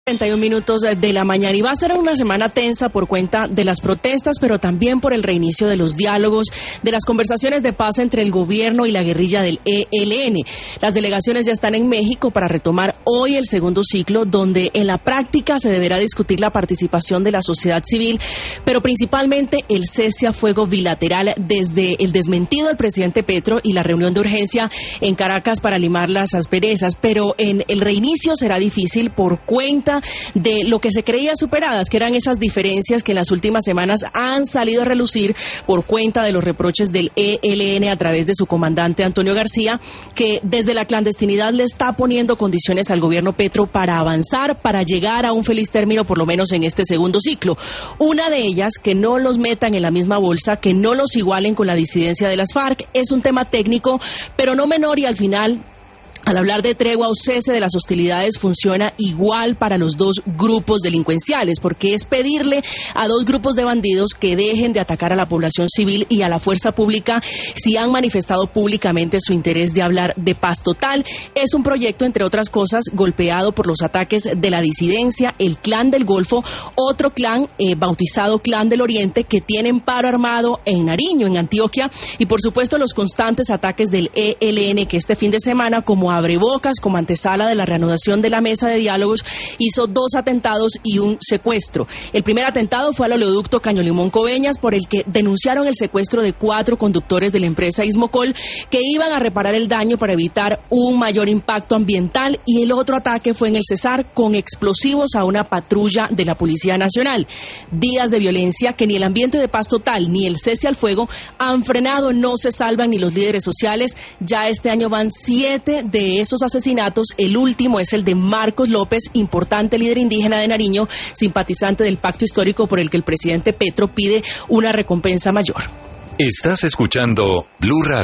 31 minutos de la mañana y va a ser una semana tensa por cuenta de las protestas, pero también por el reinicio de los diálogos, de las conversaciones de paz entre el gobierno y la guerrilla del ELN. Las delegaciones ya están en México para retomar hoy el segundo ciclo, donde en la práctica se deberá discutir la participación de la sociedad civil, pero principalmente el cese a fuego bilateral desde el desmentido del presidente Petro y la reunión de urgencia en Caracas para limar las asperezas. Pero en el reinicio será difícil por cuenta de lo que se creía superadas, que eran esas diferencias que en las últimas semanas han salido a relucir por cuenta de los reproches del ELN a través de su comandante Antonio García, que desde la clandestinidad le está poniendo condiciones al gobierno Petro para avanzar, para llegar a un feliz término, por lo menos en este segundo ciclo. Una de ellas, que no los metan en la misma bolsa, que no los igualen con la disidencia de las FARC. Es un tema técnico, pero no menor, y al final, al hablar de tregua o cese de las hostilidades, funciona igual para los dos grupos delincuenciales, porque es pedirle a dos grupos de bandidos que dejen de atacar a la población civil y a la fuerza pública si han manifestado públicamente su interés de hablar de paz total. Es un proyecto, entre otras cosas, golpeado por los ataques de la disidencia, el Clan del Golfo, otro clan bautizado Clan del Oriente, que tienen paro armado en Nariño, en Antioquia, y por supuesto los constantes ataques del ELN, que este fin de semana, como abrebocas, como antesala de la reanudación de la mesa de diálogos, hizo 2 atentados y un secuestro. El primer atentado fue al oleoducto Caño-Limón Coveñas, por el que denunciaron el secuestro de 4 conductores de la empresa Ismocol que iban a reparar el daño para evitar un mayor impacto ambiental, y el otro ataque fue en el Cesar con explosivos a una patrulla de la Policía Nacional. Días de violencia que ni el ambiente de paz total ni el cese al fuego han frenado. No se salvan ni los líderes sociales. Ya este año van 7 de esos asesinatos. El último es el de Marcos López, importante líder indígena de Nariño, simpatizante del pacto histórico por el que el presidente Petro pide una recompensa mayor. Estás escuchando Blue Radio.